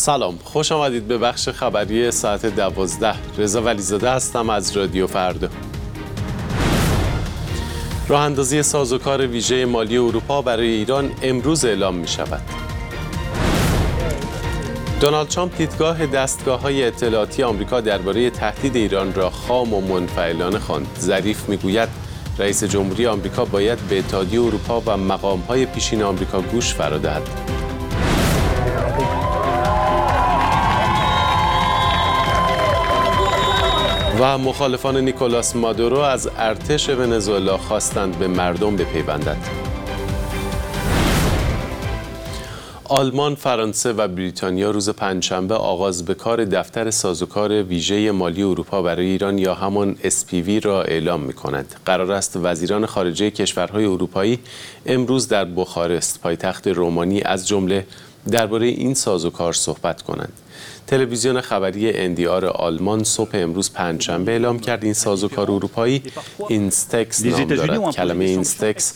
سلام، خوش آمدید به بخش خبری ساعت 12. رضا ولیزاده هستم از رادیو فردا. راه اندازی سازوکار ویژه مالی اروپا برای ایران امروز اعلام می شود. دونالد ترامپ دیدگاه دستگاه‌های اطلاعاتی آمریکا درباره تهدید ایران را خام و منفعلانه خواند. ظریف می‌گوید رئیس جمهوری آمریکا باید به اتحادیه اروپا و مقام‌های پیشین آمریکا گوش فرا دهد. و مخالفان نیکولاس مادورو از ارتش ونزوئلا خواستند به مردم بپیوندند. آلمان، فرانسه و بریتانیا روز پنجشنبه آغاز به کار دفتر سازوکار ویژه مالی اروپا برای ایران یا همان SPV را اعلام می‌کنند. قرار است وزیران خارجه کشورهای اروپایی امروز در بخارست، پایتخت رومانی، از جمله درباره این سازوکار صحبت کنند. تلویزیون خبری NDR آلمان صبح امروز پنجشنبه اعلام کرد این سازوکار اروپایی اینستکس نام دارد. کلمه اینستکس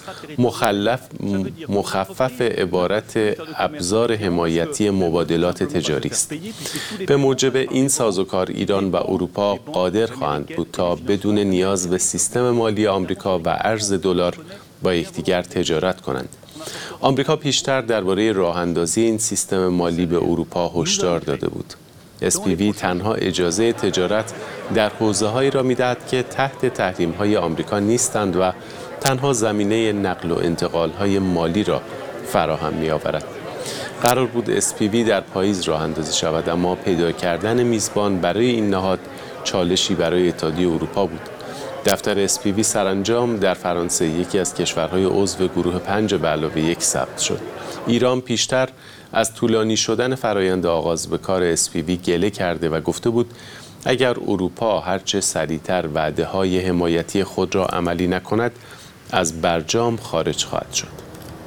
مخفف عبارت ابزار حمایتی مبادلات تجاری است. به موجب این سازوکار ایران و اروپا قادر خواهند بود تا بدون نیاز به سیستم مالی آمریکا و ارز دلار با یکدیگر تجارت کنند. آمریکا پیشتر درباره راه‌اندازی این سیستم مالی به اروپا هشدار داده بود. SPV تنها اجازه تجارت در حوزه‌هایی را می‌دهد که تحت تحریم‌های آمریکا نیستند و تنها زمینه نقل و انتقال‌های مالی را فراهم می‌آورد. قرار بود SPV در پاییز راه‌اندازی شود، اما پیدا کردن میزبان برای این نهاد چالشی برای اتحادیه اروپا بود. دفتر SPV سرانجام در فرانسه، یکی از کشورهای عضو گروه 5 به علاوه 1 ثبت شد. ایران پیشتر از طولانی شدن فرایند آغاز به کار SPV گله کرده و گفته بود اگر اروپا هرچه سریعتر وعده‌های حمایتی خود را عملی نکند از برجام خارج خواهد شد.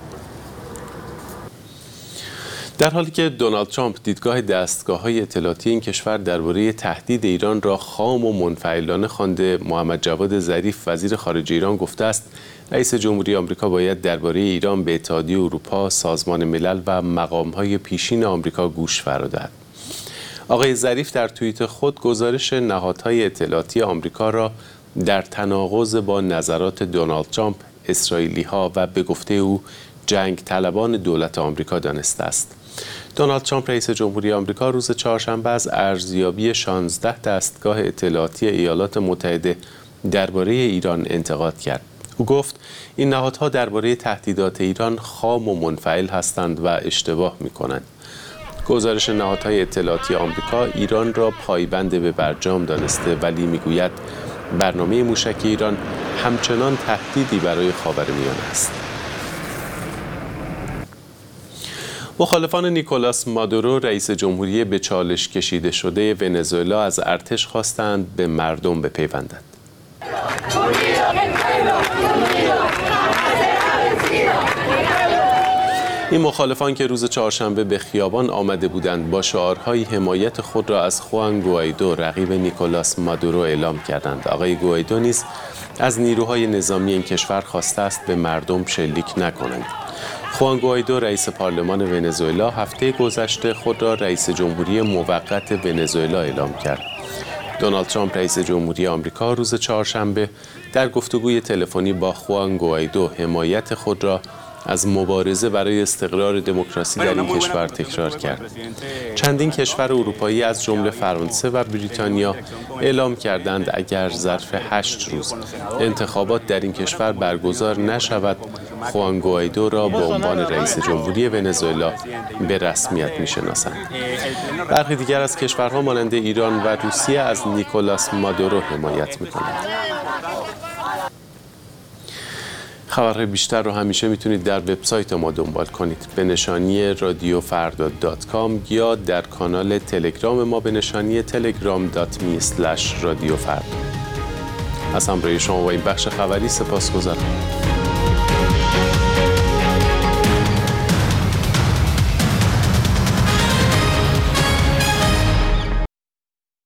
در حالی که دونالد ترامپ دیدگاه دستگاه‌های اطلاعاتی این کشور درباره تهدید ایران را خام و منفعلانه خوانده، محمد جواد ظریف وزیر خارجه ایران گفته است رئیس جمهوری آمریکا باید درباره ایران به اتحادیه اروپا، سازمان ملل و مقام‌های پیشین آمریکا گوش فرا دهد. آقای ظریف در توییت خود گزارش نهادهای اطلاعاتی آمریکا را در تناقض با نظرات دونالد ترامپ، اسرائیلی‌ها و به گفته او جنگ طلبان دولت آمریکا دانسته است. دونالد ترامپ رئیس جمهوری آمریکا روز چهارشنبه از ارزیابی 16 دستگاه اطلاعاتی ایالات متحده درباره ایران انتقاد کرد. او گفت این نهادها درباره تهدیدات ایران خام و منفعل هستند و اشتباه می‌کنند. گزارش نهادهای اطلاعاتی آمریکا ایران را پایبند به برجام دانسته، ولی می‌گوید برنامه موشکی ایران همچنان تهدیدی برای خاورمیانه است. مخالفان نیکولاس مادورو رئیس جمهوری به چالش کشیده شده ونزوئلا از ارتش خواستند به مردم بپیوندند. این مخالفان که روز چهارشنبه به خیابان آمده بودند با شعارهای حمایت خود را از خوان گوائیدو رقیب نیکولاس مادورو اعلام کردند. آقای گوائیدو نیز از نیروهای نظامی این کشور خواسته است به مردم شلیک نکنند. خوان گوائیدو رئیس پارلمان ونزوئلا هفته گذشته خود را رئیس جمهوری موقت ونزوئلا اعلام کرد. دونالد ترامپ رئیس جمهوری آمریکا روز چهارشنبه در گفتگوی تلفنی با خوان گوائیدو حمایت خود را از مبارزه برای استقرار دموکراسی در این کشور تکرار کرد. چندین کشور اروپایی از جمله فرانسه و بریتانیا اعلام کردند اگر ظرف 8 روز انتخابات در این کشور برگزار نشود، خوان گوائیدو را به عنوان رئیس جمهوری ونزوئلا به رسمیت می‌شناسند. برخی دیگر از کشورها مانند ایران و روسیه از نیکولاس مادورو حمایت می‌کنند. خبرهای بیشتر رو همیشه میتونید در وبسایت ما دنبال کنید به نشانی radiofarda.com یا در کانال تلگرام ما به نشانی telegram.me/radiofarda. از همراهی شما با این بخش خبری سپاسگزارم.